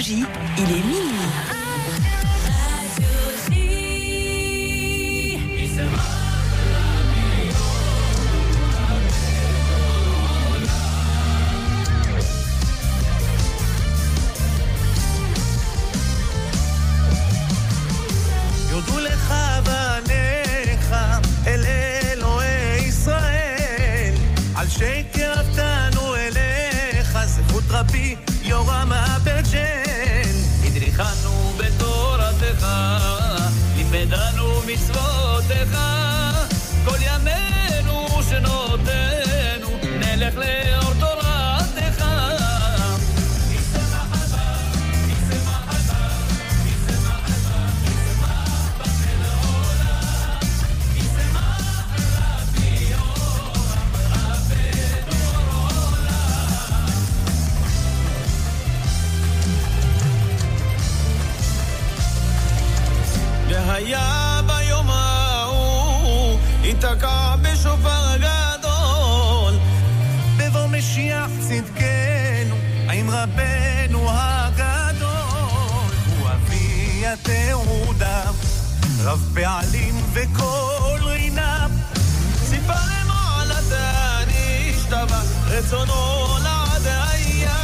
J, il est minuit. יודו לך בניך אל אלוהי ישראל על שקרבתנו אליך זכות רבי יורם אברג'ן הדריכנו בתורתך לימדנו מצוותיך כל ימינו שנותנו נלך לאור תורתך היה ביום ההוא יתקע בשופר גדול בבוא משיח צדקנו עם רבנו הגדול הוא אבי התעודה רב פעלים וכל רינה ציפה למעלתה נשתבה רצונו לעדיה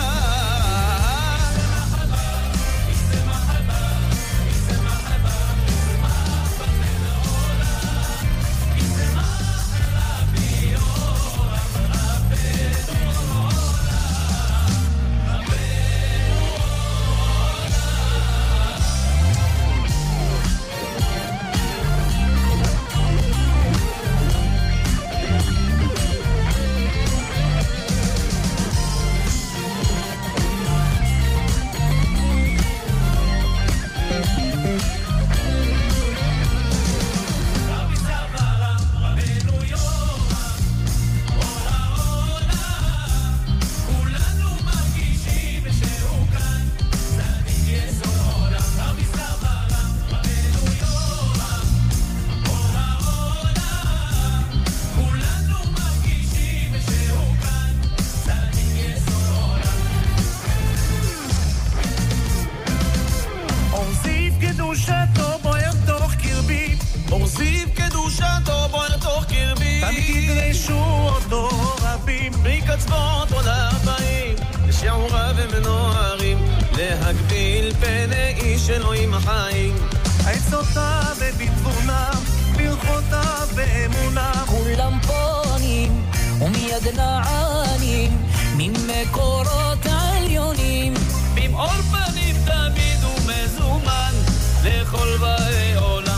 קצוות עולם באים לשיעורה ומנוערים להגביל פני איש אלוהים החיים עצותיו ובתבונה ברכותיו באמונה כולם פונים ומיד נענים ממקורות העליונים במאור פנים תמיד ומזומן לכל באי עולם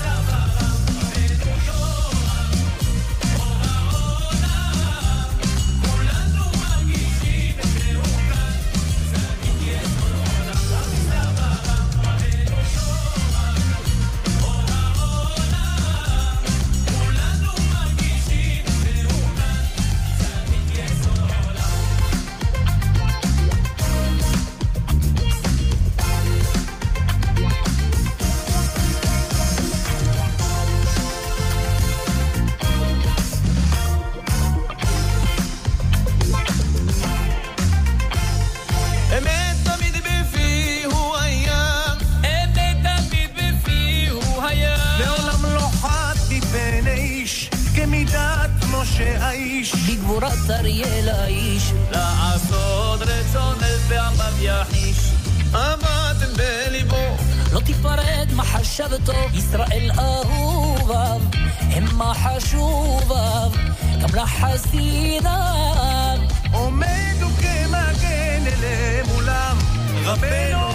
שהאיש בגבורת אריאל האיש לעשות רצון בעמם יחיש עמדן בליבו לא תיפרד מחשבתו ישראל אהוביו המה חשוביו גם לחסידיו עומדו כמגן אליהם מולם רבנו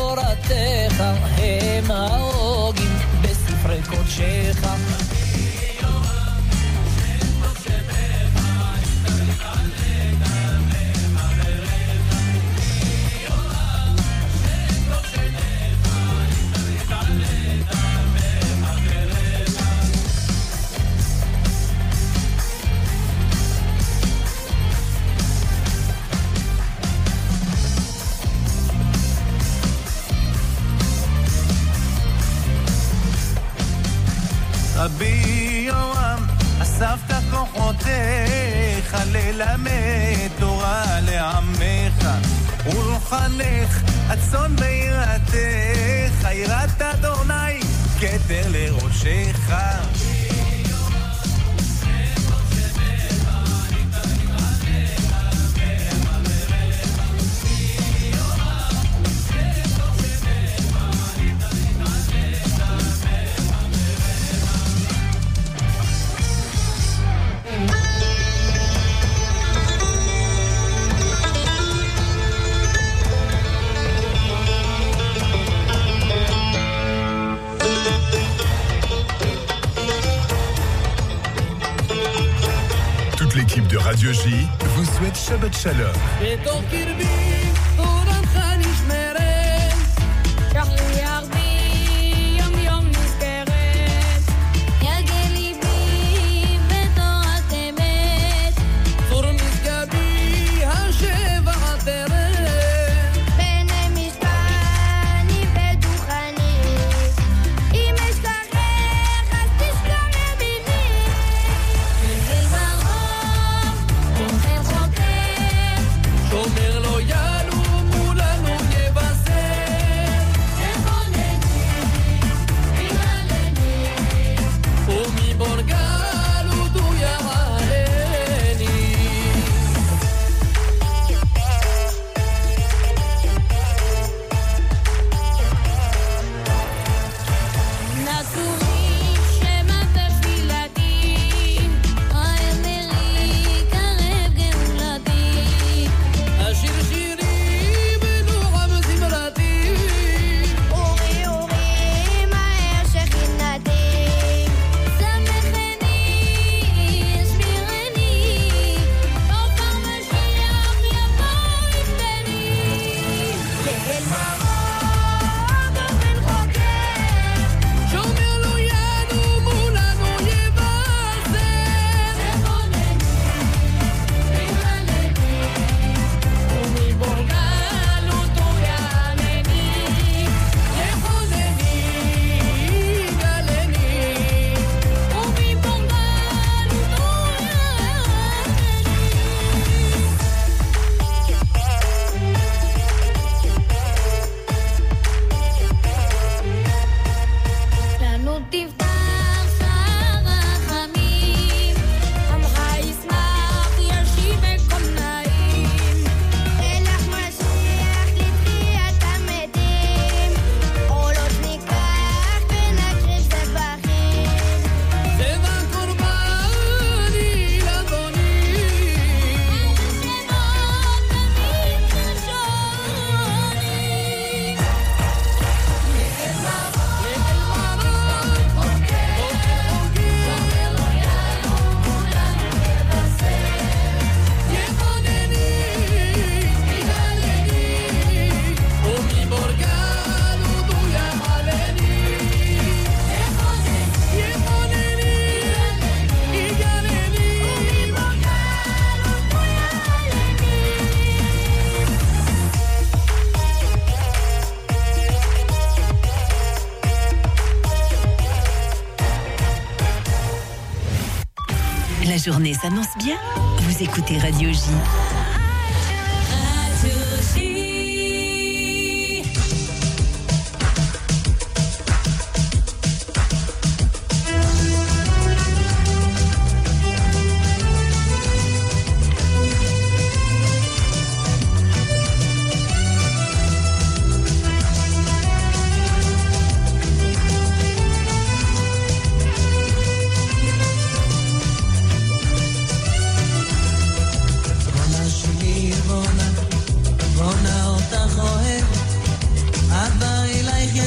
תורתך הם ההוגים בספרי קודשך. רבי יורם, אספת כוחותיך ללמד תורה לעמך ולחנך הצאן ביראתך, יראת אדוני כתר לראשך. L'équipe de Radio J vous souhaite Shabbat Shalom. La journée s'annonce bien. Vous écoutez Radio J.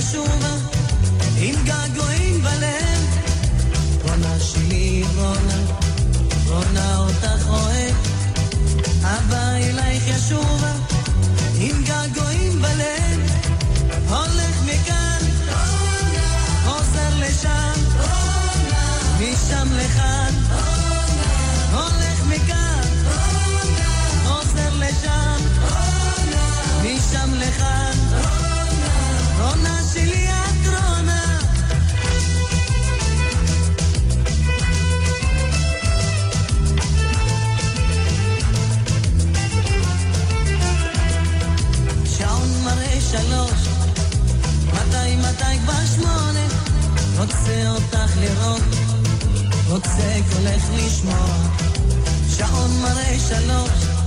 ישובה עם געגועים בלב רונה שלי רונה אותך אוהב אבא אלייך ישובה עם געגועים בלב הולך מכאן חוזר לשם משם לכאן הולך מכאן חוזר לשם משם לכאן רונה שלי את רונה שעון מראה 3 מתי כבר 8 רוצה אותך לראות רוצה קולך לשמוע שעון מראה 3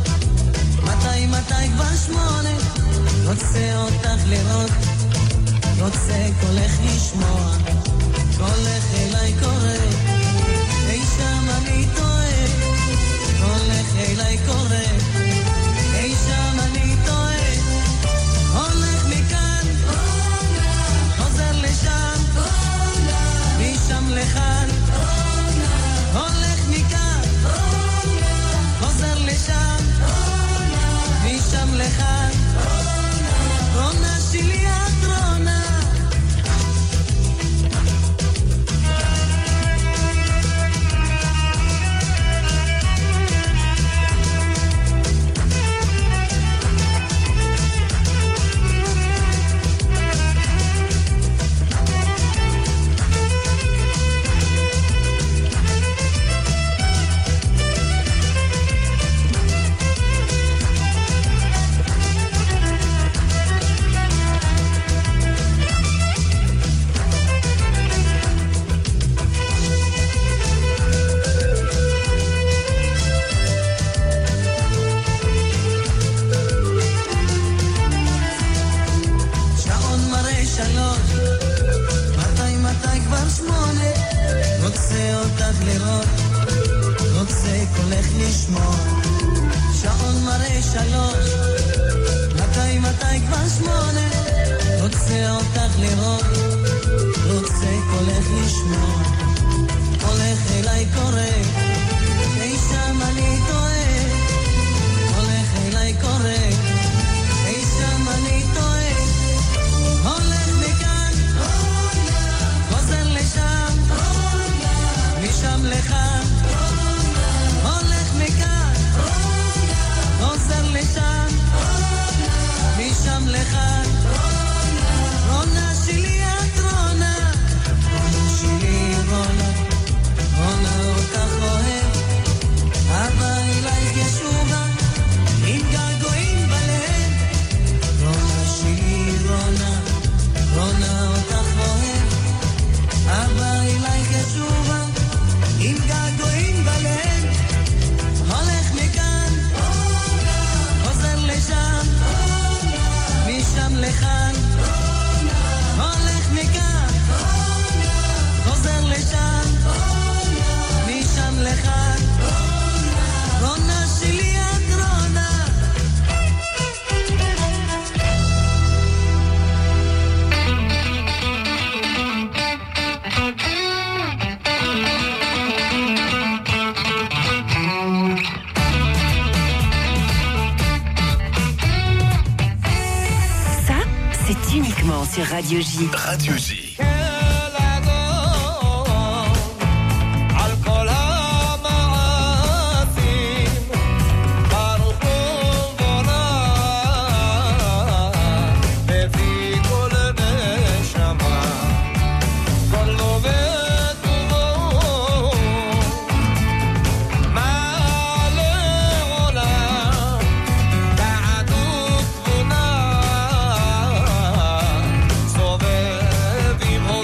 מתי כבר 8 רוצה אותך לראות רוצה קולך לשמוע קולך אליי קורא אי שם אני טועה קולך אליי קורא אי שם אני טועה הולך מכאן חוזר לשם משם לכאן הולך מכאן חוזר לשם משם לכאן רונה שלי את רונה רוצה אותך לראות רוצה קולך לשמוע שעון מראה 3 מתי כבר 8 רוצה אותך לראות רוצה קולך לשמוע הולך אליי קורא אי שם אני טועה הולך אליי קורא אי שם אני טועה הולך מכאן חוזר לשם משם לכאן הולך מכאן חוזר לשם משם לכאן רונה שלי את רונה רונה שלי רונה רונה אותך אוהב אבא אלייך ישובה עם געגועים בלב רונה שלי רונה רונה אותך אוהב אבא אלייך ישובה עם געגועים בלב הולך מכאן חוזר לשם משם לכאן הולך מכאן חוזר לשם משם לכאן רונה שלי את רונה Uniquement sur Radio J. Radio J. Vivo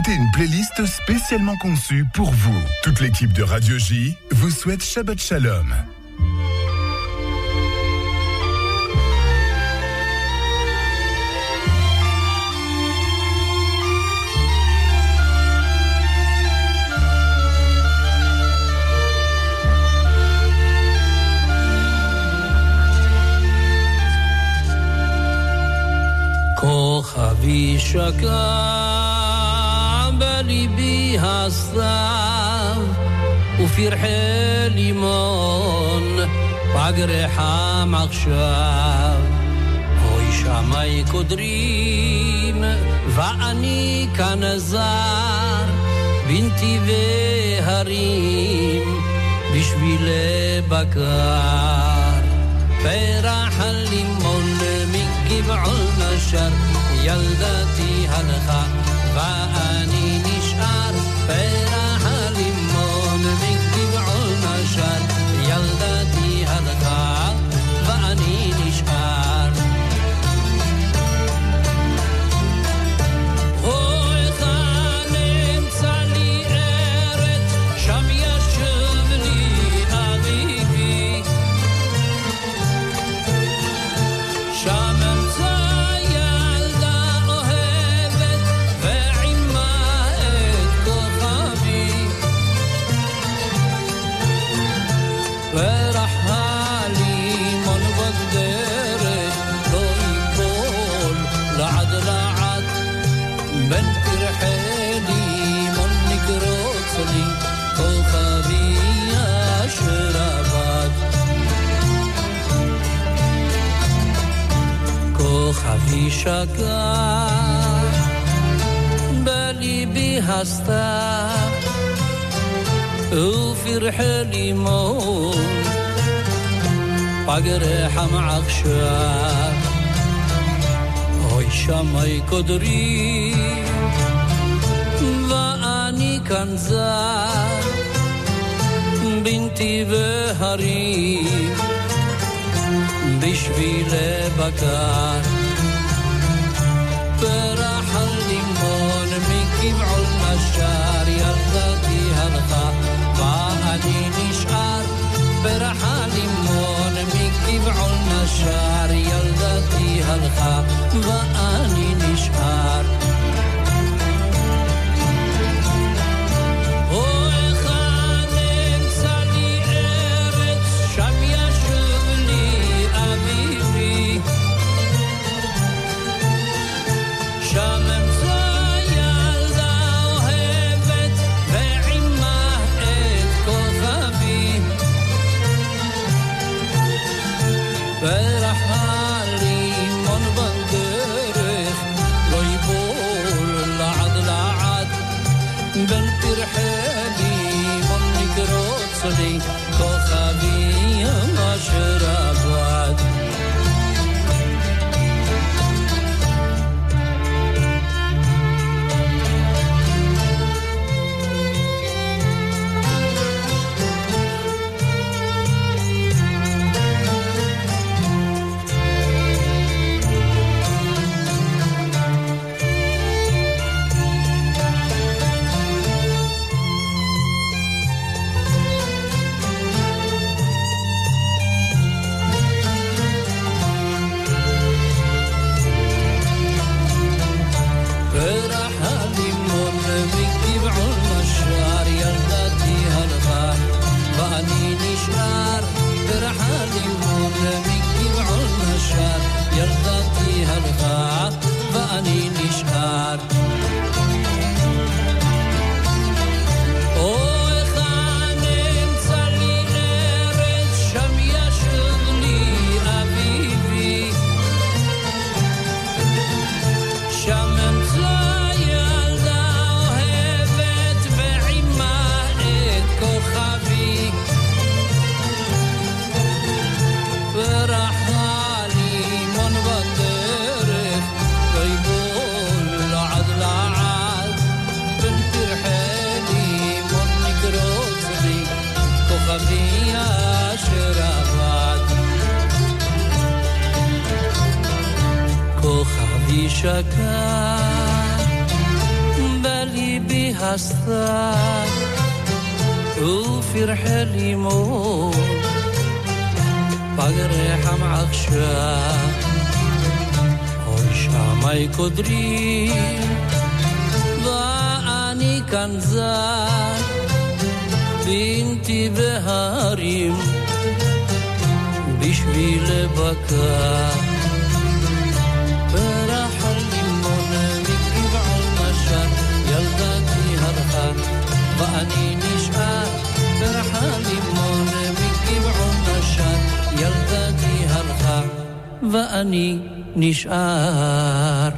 écoutez une playlist spécialement conçue pour vous. Toute l'équipe de Radio J vous souhaite Shabbat Shalom. כוכבי שקע בליבי הסתיו ופרחי לימון פגרי חם עכשיו אוי שמי קודרים ואני כאן זר בנתיבי הרים בשבילי בקר פרח הלימון מגבעול נשר ילדתי הלכה ואני נשאר פרח הלימון מגבעול נשר ילדתי הלכה ואני נשאר אוי כאן אמצע לי ארץ שם ישב לי אביבי שם כוכבי שקע בליבי הסתיו ופרחי לימון פגרי חם עכשיו אוי שמי קודרי ואני כאן זר בנתיבי הרים בשבילי בקר פרח הלימון מגבעול נשר ילדתי הלכה ואני נשאר פרח הלימון מגבעול נשר ילדתי הלכה ואני נשאר כוכבי המשרבת ואני נשאר אוי כאן אמצע לי ארץ שם ישב לי אביבי שם אמצע ילדה אוהבת ועימה את כוכבי פרח הלימון בדרך כוכבי השרבת כוכבי שקע בליבי הסתיו ופרחי לימון בגרחם עכשיו אוי שמי קודרי ואני כאן זר בינתי בהרים בשביל בקר פרח הלימון מגבעון נשר ילדתי הלכה ואני נשאר פרח הלימון מגבעון נשר ילדתי הלכה ואני נשאר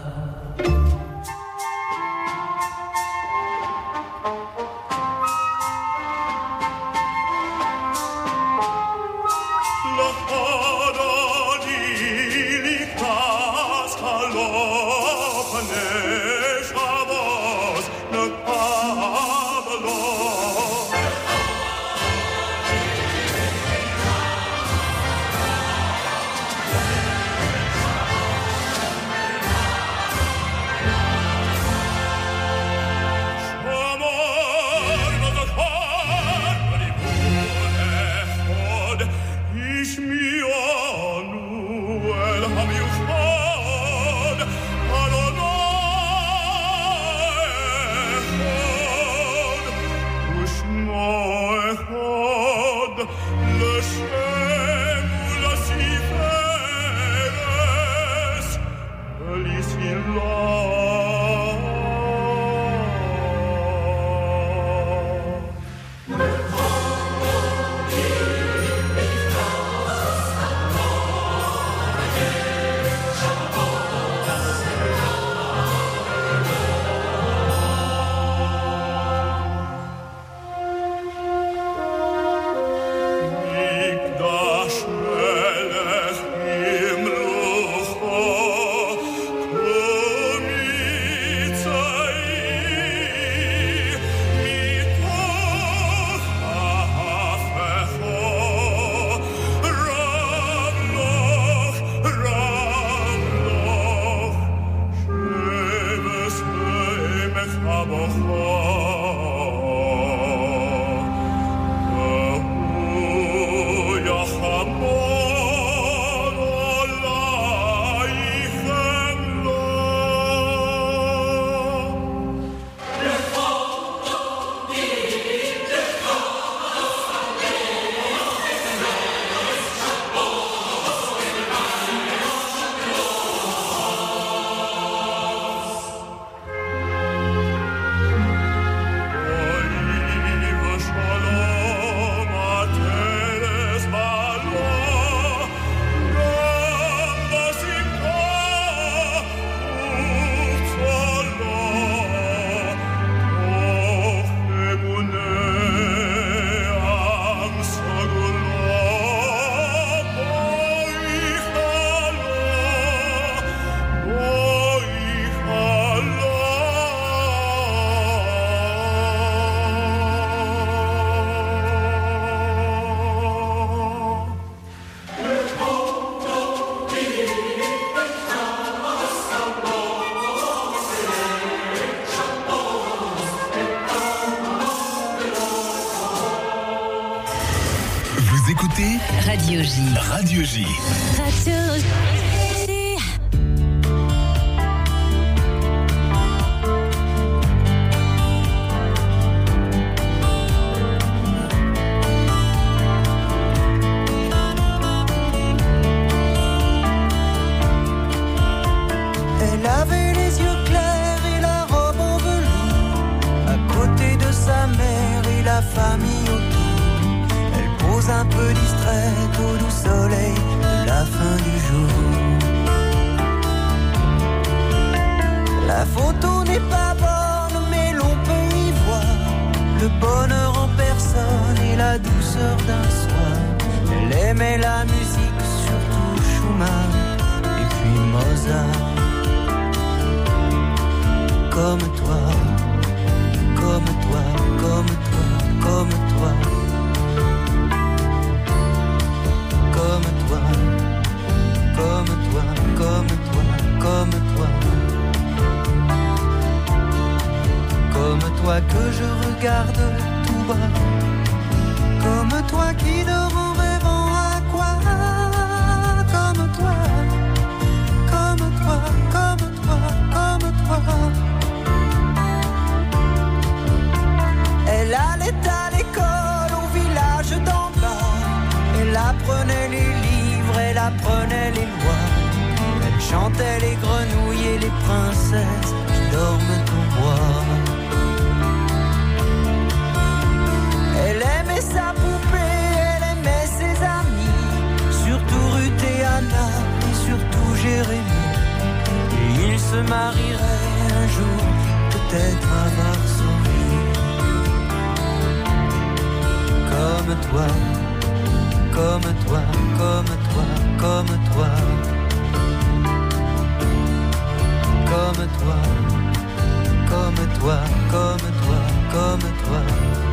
Radio J. Radio J. Radio J. Elle avait les yeux clairs et la robe en velours. À côté de sa mère et la famille autour. Elle pose un peu distraite au doux soleil de la fin du jour. La photo n'est pas bonne mais l'on peut y voir le bonheur en personne et la douceur d'un soir. Elle aimait la musique, surtout Schumann et puis Mozart. Comme toi, comme toi, comme toi, comme toi. Comme toi, comme toi, comme toi, comme toi. Comme toi que je regarde tout bas, comme toi qui dort en rêvant à quoi, comme toi, comme toi, comme toi, comme toi. Elle allait à l'école au village d'en bas, elle apprenait les livres, elle apprenait les lois, elle chantait les grenouilles et les princesses qui dorment au bois. Elle aimait sa poupée, elle aimait ses amis, surtout Ruth et Anna et surtout Jérémie. Et ils se marieraient un jour, peut-être à Varsovie. Comme toi, comme toi, comme toi, comme toi. Comme toi, comme toi, comme toi, comme toi.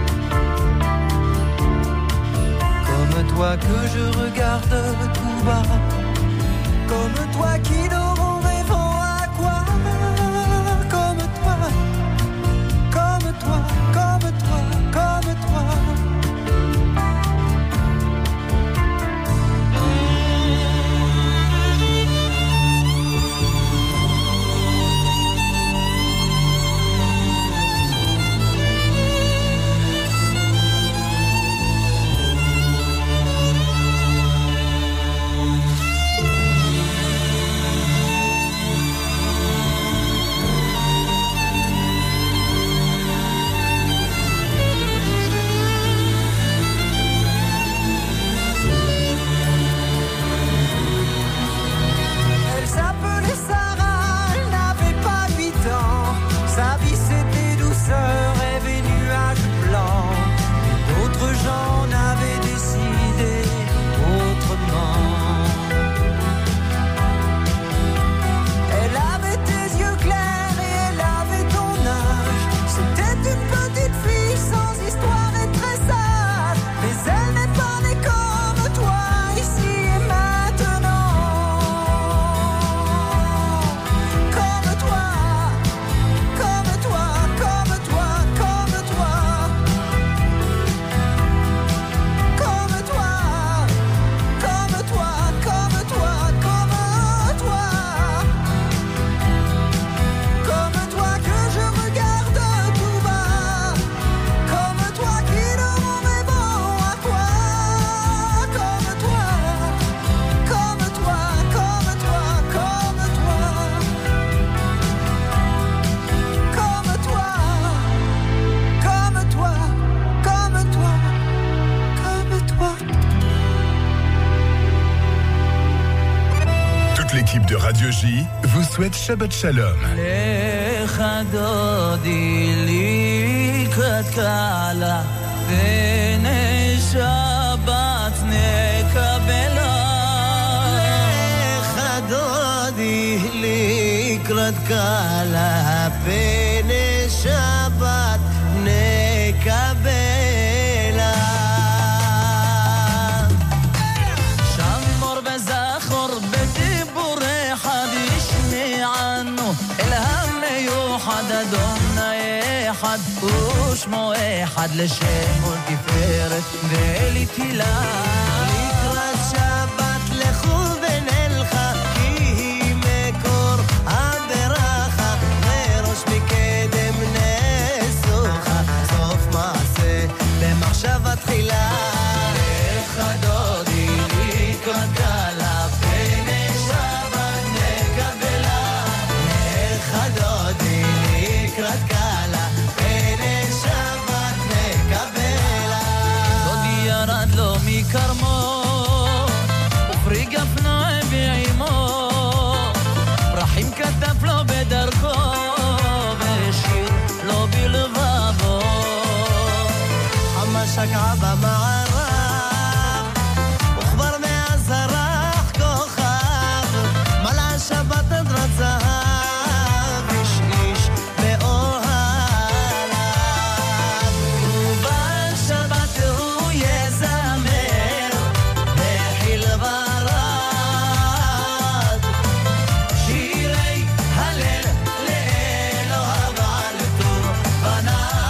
Comme toi que je regarde tout bas, comme toi qui dort en rêvant à quoi, comme toi, comme toi, comme toi, comme toi. L'équipe de Radio J vous souhaite Shabbat Shalom. אחד ושמו אחד לשם ולתפארת ולתהילה. לקראת שבת לכו ונלכה כי היא מקור הברכה וראש מקדם נסוכה סוף מעשה במחשבה תחילה. לך דודי לקראת קלה פני שבת נקבלה. לך דודי לקראת קלה כרמו ופרי גפניים ועימו פרחים כתף לו בדרכו ושיר לו בלבבו חמה שקעה במערב וכבר מאז הרח כוכב מלאה שבת עדרת זהב איש איש באוהליו ובשבת הוא יזמר שירי הלל לאלוהיו על טוב בניו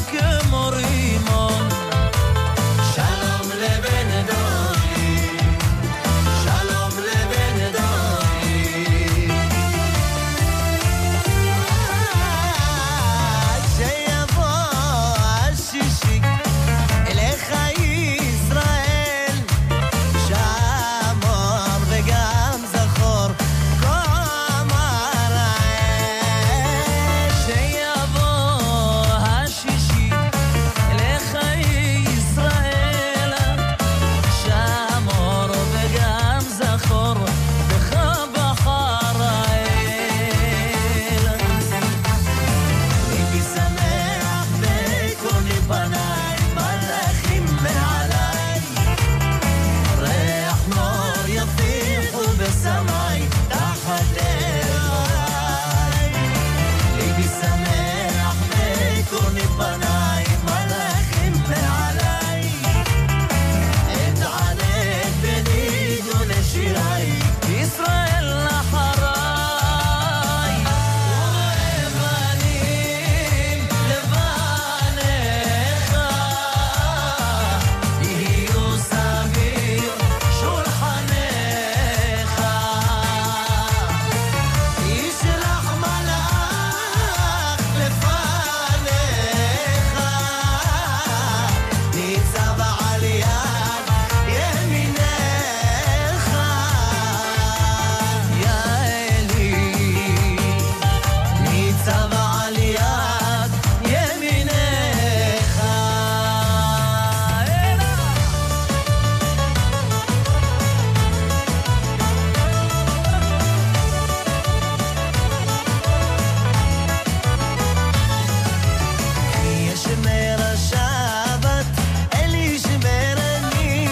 כמו רימון. שלום לבן דורי, שלום לבן דורי. כשיבוא השישי אליך ישראל, שמור וגם זכור כה מראה. שיבוא השישי אליך ישראל, שמור וגם זכור בך בחר האל. ליבי שמח בקורני פניי, מלאכים מעליי, ריח נור יפיחו בסמי תחת אלוהי. ליבי שמח בקורני פניי, מלאכים מעליי, אתענג בניגון שיריי, ישראל אחריי. ובנים לבניך יהיו סביב שולחנך. ישלח מלאך לפניך, ניצב על יד ימינך. יא אלי ניצב על יד ימינך. ישמר השבת אל ישמרני,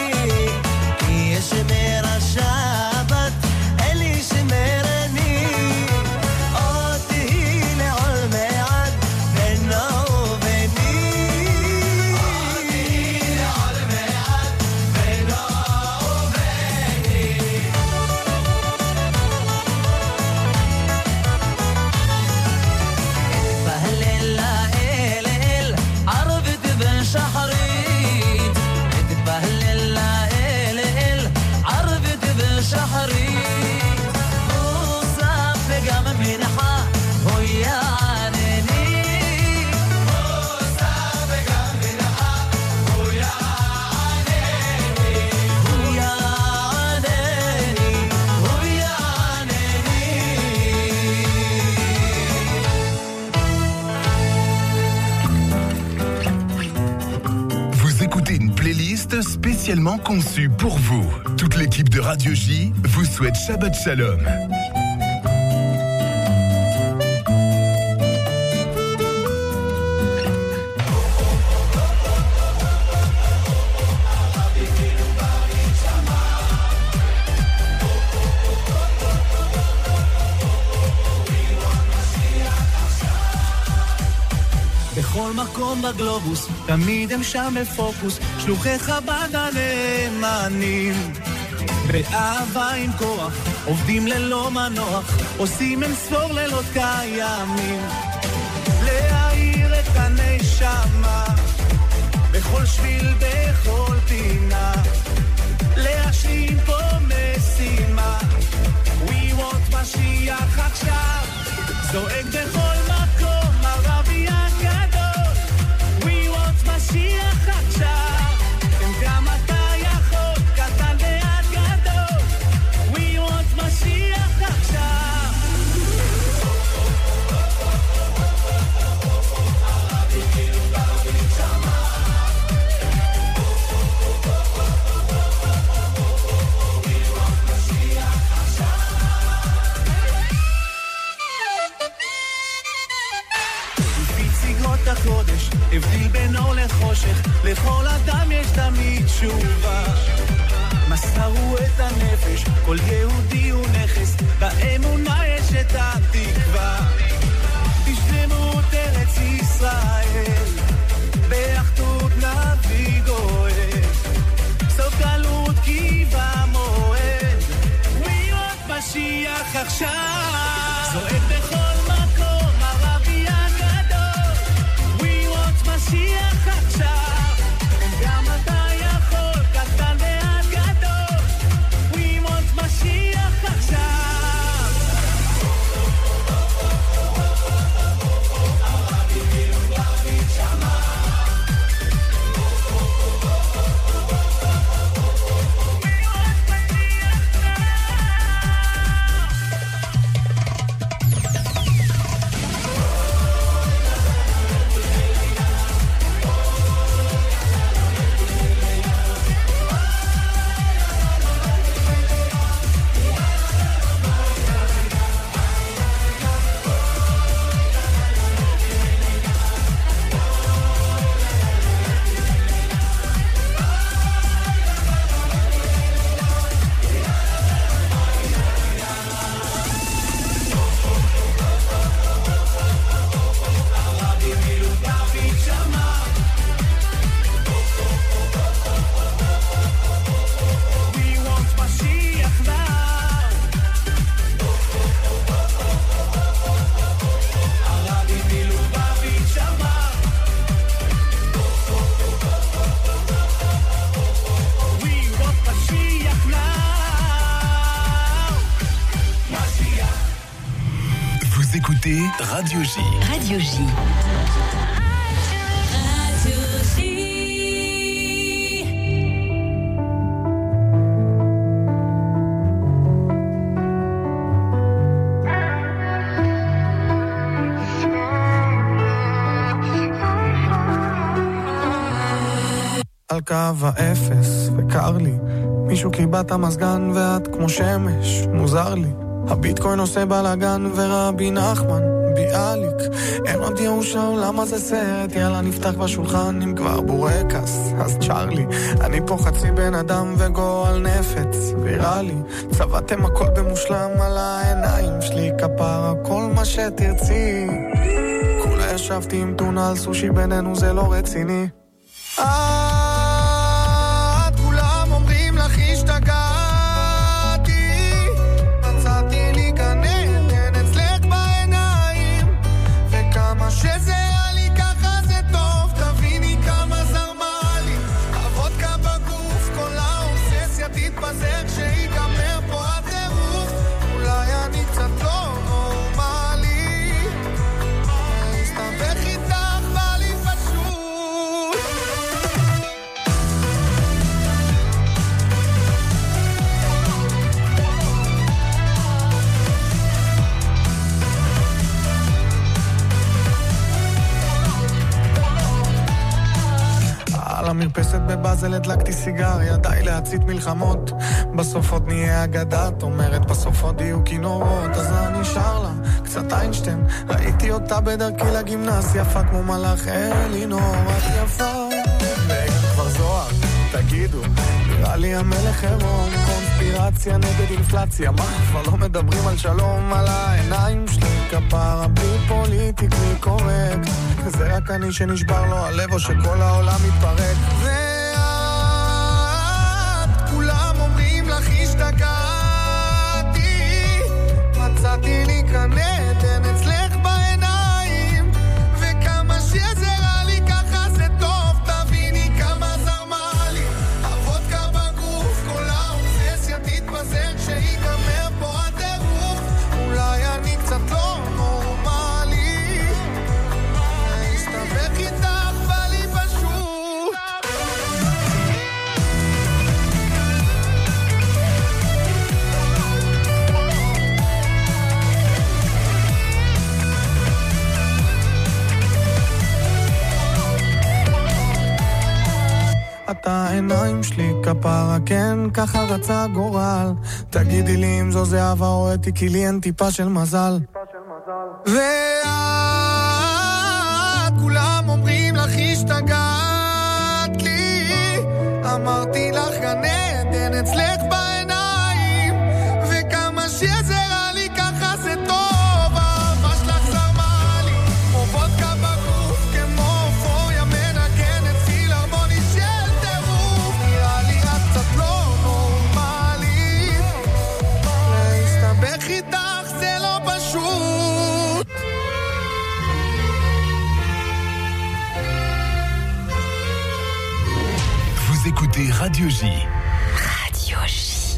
ישמר השבת אל ישמרני. אותי לעולמי עד בינו וביני, אותי לעולמי עד בינו וביני. בהלל לאל אל ערבית ושחרית, בהלל לאל אל ערבית ושחרית. מוסף וגם מנחה הוא יענני, מוסף וגם מנחה הוא יענני, הוא יענני, הוא יענני. Vous écoutez une playlist spécialement conçue pour vous. Toute l'équipe de Radio J vous souhaite Shabbat Shalom. בכל מקום בגלובוס, תמיד הם שם בפוקוס, שלוחי חב"ד הנאמנים. באהבה עם כוח, עובדים ללא מנוח, עושים אין ספור לילות קיימים. להאיר את הנשמה, בכל שביל, בכל פינה, להשלים פה משימה. We want משיח עכשיו, זועק בכל מקום, הרבי הגדול. We want משיח עכשיו, הם גם אתה יכול, קטן ועד גדול. We want משיח עכשיו. החודש, הבדיל בינו לחושך, לכל אדם יש תמיד תשובה. מסרו את הנפש, כל יהודי הוא נכס, באמונה יש את התקווה. תשלמות ארץ ישראל, באחדות נביא גואל, סוף גלות כי במועד. We want משיח עכשיו, זועק בכל מקום, הרבי הגדול. We want משיח écoutez Radio J. Radio J. על קו האפס וקר לי, מישהו קיבע את המזגן ואת כמו שמש, מוזר לי. הביטקוין עושה בלגן ורבי נחמן ביאליק, אין עוד ייאוש העולם הזה סרט, יאללה נפתח בשולחן אם כבר בורקס, אז צ'רלי. אני פה חצי בן אדם וגועל נפץ ויראלי, צבעתם הכל במושלם על העיניים שלי, כפרה כל מה שתרצי. כולה ישבתי עם טונה על סושי, בינינו זה לא רציני. כולם אומרים לך השתגעתי, מצאתי לי גן עדן אצלך בעיניים, וכמה שזה היה לי ככה זה טוב, תביני כמה זרמה לי הוודקה בגוף, כל האובססיה תתפזר כשיגמר פה הטירוף. אולי אני קצת לא נורמלי, להסתבך איתך בא לי פשוט. על המרפסת בבאזל הדלקתי סיגריה, די להצית מלחמות, בסוף עוד נהיה אגדת, אומרת בסוף עוד יהיו כינורות, אז אני שר לה קצת איינשטיין, ראיתי אותה בדרכי לגימנס, יפה כמו מלאך אלינור, את יפה ואין כבר זוהר, תגידו נראה לי המלך עירום, קונספירציה נגד אינפלציה, מה כבר לא מדברים על שלום, על העיניים שלי כפרה בלי פוליטיקלי קורקט, זה רק אני שנשבר לו הלב או שכל העולם מתפרק. ואת כולם אומרים לך השתגעתי, מצאתי לי כאן עדן אצלך בעיניים, וכמה שזה רע לי ככה זה טוב, תביני כמה זרמה לי הוודקה בגוף, כל האובססיה תתפזר כשיגמר פה הטירוף. אולי אני קצת לא נורמלי, להסתבך איתך בא לי פשוט. אתה העיניים שלי כפרה, כן ככה רצה גורל, תגידי לי אם זו זהבה או אתי, כי לי אין טיפה של מזל. ואת כולם אומרים לך השתגעת לי, אמרתי לך גן עדן אצלך בעיניים, וכמה שזה רע לי ככה זה טוב, האהבה שלך זרמה לי כמו וודקה בגוף, כמו אופוריה מנגנת פילהרמונית של טירוף. נראה לי את קצת לא נורמלית, להסתבך איתך זה לא פשוט. Vous écoutez Radio J. Radio J.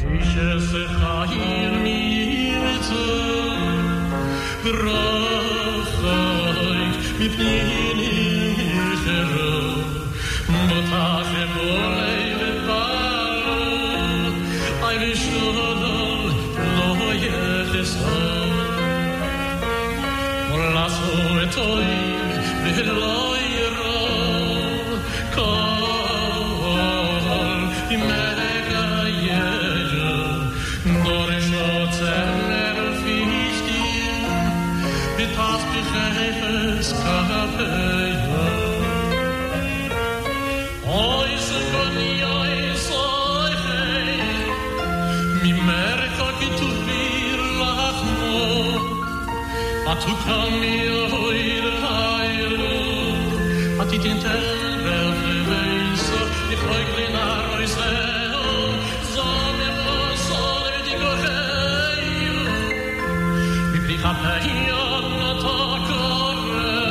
Tu kan mi oir hayru at it intervel veisa di khoiglina roiseo zame pasor di goheyu mi prikhapayon ta korre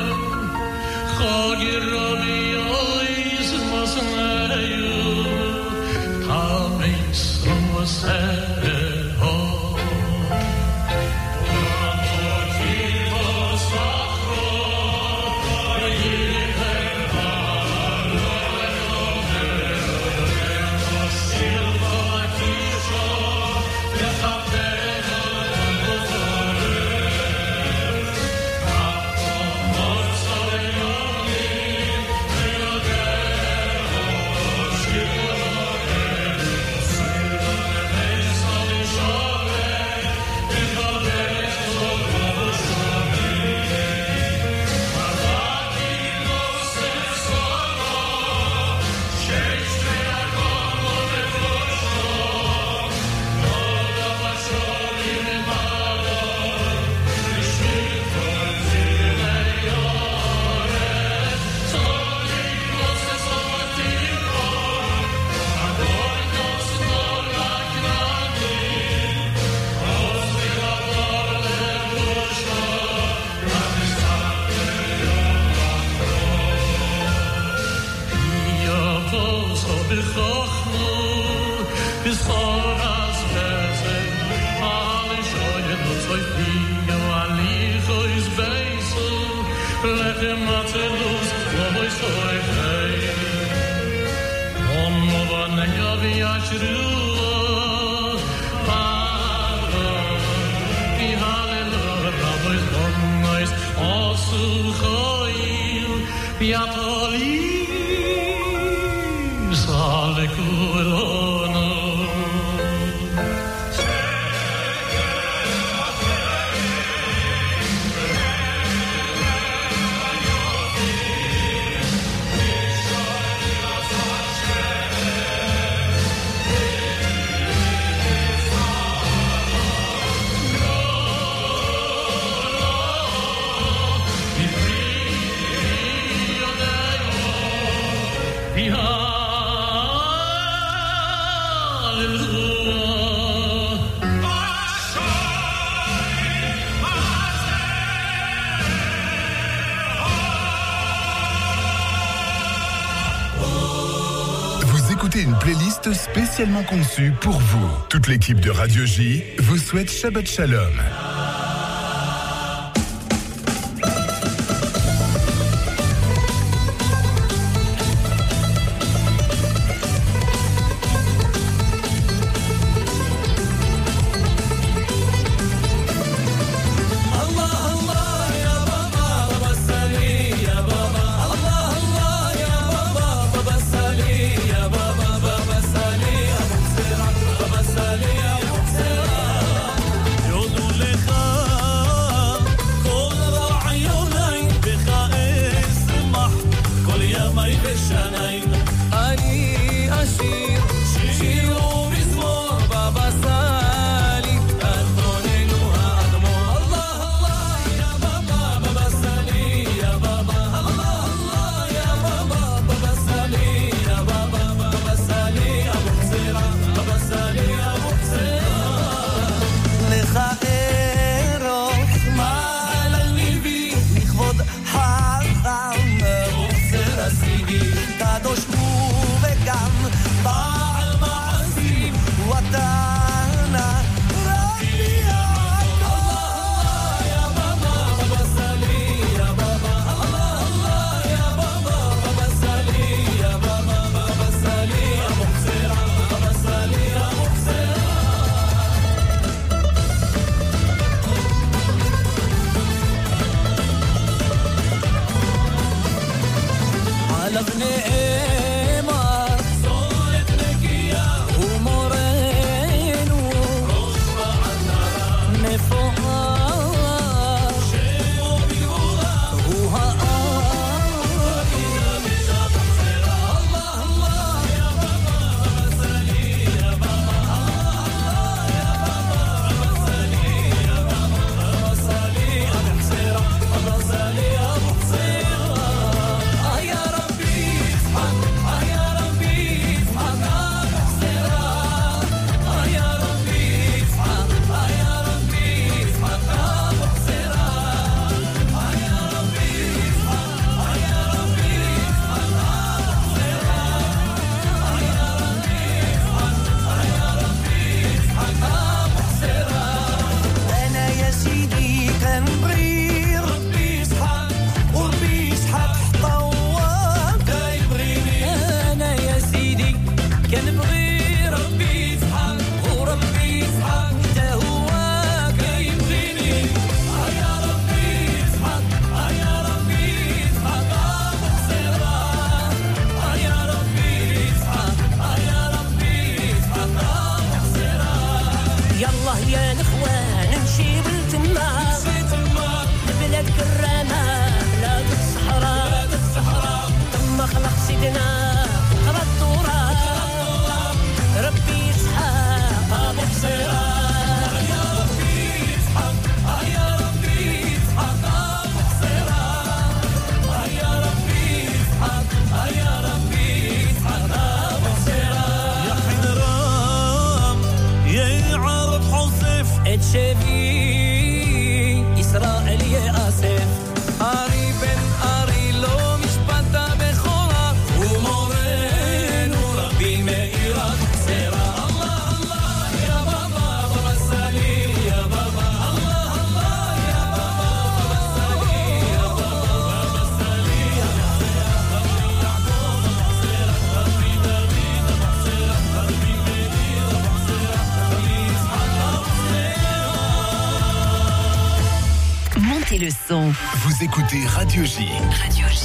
khogiromi ois masnayu kameis roseo Une playlist spécialement conçue pour vous. Toute l'équipe de Radio J vous souhaite Shabbat Shalom. Montez le son. Vous écoutez Radio J. Radio J.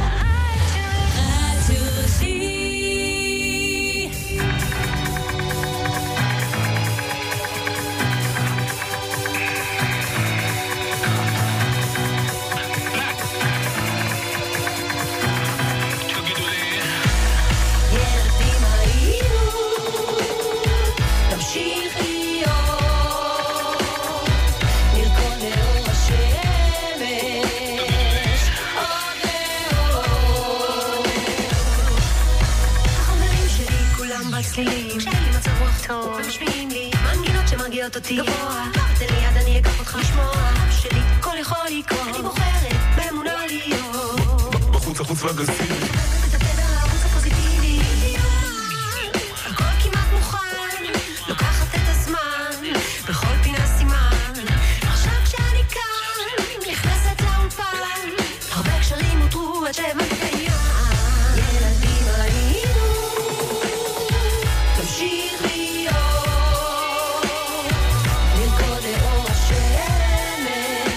כשאין לי מצב רוח טוב, משמיעים לי מנגינות שמרגיעות אותי גבוה. תן לי יד, אני אקח אותך לשמוע שלי כל יכול לקרות. אני בוחרת באמונה להיות בחוץ החוץ והגסים, את התדר לערוץ הפוזיטיבי. הכל כמעט מוכן, לוקחת את הזמן, בכל פינה סימן. עכשיו כשאני כאן, נכנסת לאולפן, הרבה קשרים הותרו עד שהבנת את העניין. ילדים היינו תמשיך להיות, לרקוד לאור השמש,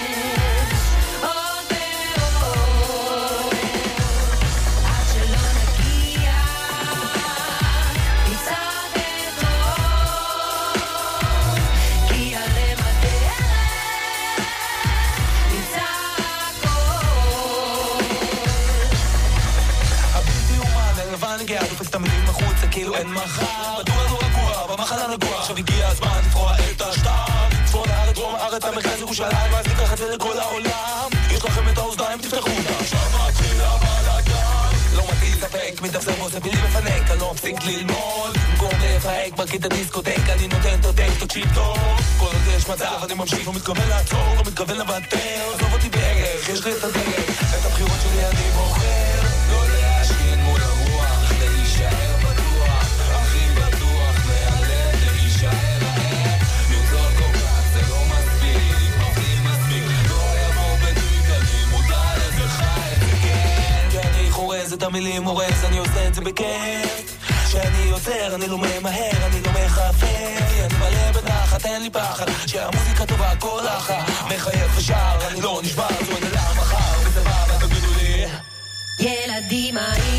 עוד ועוד, עד שלא נגיע מצד אחד, כי הלב הדרך נמצא הכל. הבלתי אומן, הלבן הגיע, דופק את המילים החוצה כאילו אין מחר. בדור לא רגוע, במחנה רגוע, עכשיו הגיע הזמן לפרוע את השטר. צפון הארץ, דרום הארץ, המרכז ירושלים, אז ניקח את זה לכל העולם. יש לכם את האוזניים, תפתחו אותה. עכשיו מתחיל הבלגן, לא מתאים ספק, מתאפסר ועושה בלי מפנק, אני לא מפסיק ללמוד. במקום לפהק, מרקיד את הדיסקוטק, אני נותן את הטק, תקשיב טוב. כל עוד יש מצב, אני ממשיך, לא מתכוון לעצור, לא מתכוון לוותר. עזוב אותי בערך, יש לי את הדרך, את הבחירות שלי אני בוחר. לא להשכין מול הרוח, להישאר בטוח, הכי בטוח מהלב, להישאר הער. לרצות כל כך זה לא מספיק, מפנים מספיק, לא יבוא בדיוק, אני מודע לזה חי את זה כן. כשאני חורז את המילים הורס, אני עושה את זה בכיף. כשאני יוצר, אני לא ממהר, אני לא מחפר, כי אני מלא בנחת, אין לי פחד, שהמוזיקה טובה כל אחת, מחייב ושר, אני לא נשבר, זו אין אלה מחר, וזה בא, תגידו לי ילדים היינו